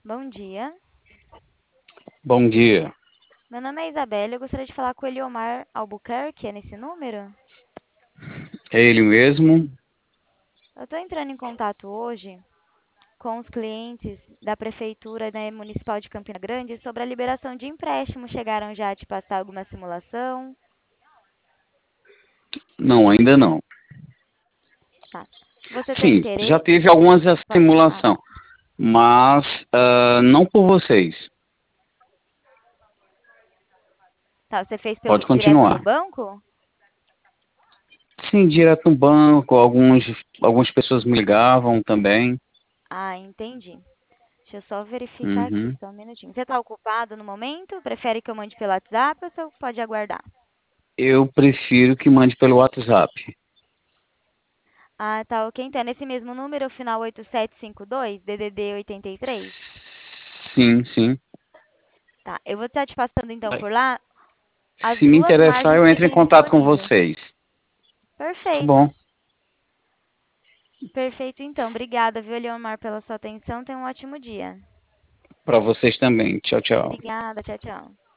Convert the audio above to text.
Bom dia. Bom dia. Meu nome é Isabela. Eu gostaria de falar com o Eliomar Albuquerque, é nesse número? É ele mesmo? Eu estou entrando em contato hoje com os clientes da Prefeitura, né, Municipal de Campina Grande sobre a liberação de empréstimos. Chegaram já a te passar alguma simulação? Não, ainda não. Tá. Você tem Sim, já interesse? teve algumas Pode falar. simulação, mas não por vocês. Tá, você fez Pode direto no continuar. banco? Sim, direto no banco, algumas pessoas me ligavam também. Ah, entendi. Deixa eu só verificar aqui, Uhum. só um minutinho. Você está ocupado no momento? Prefere que eu mande pelo WhatsApp ou você pode aguardar? Eu prefiro que mande pelo WhatsApp. Ah, tá ok. Então, é nesse mesmo número, final 8752, DDD 83? Sim, sim. Tá, eu vou estar te passando então Aí, por lá as se me duas interessar, margens eu que entro em tem contato com disponível. vocês. Tá Perfeito. bom. Perfeito, então. Obrigada, viu, Leomar, pela sua atenção. Tenha um ótimo dia. Para vocês também. Tchau, tchau. Obrigada. Tchau, tchau.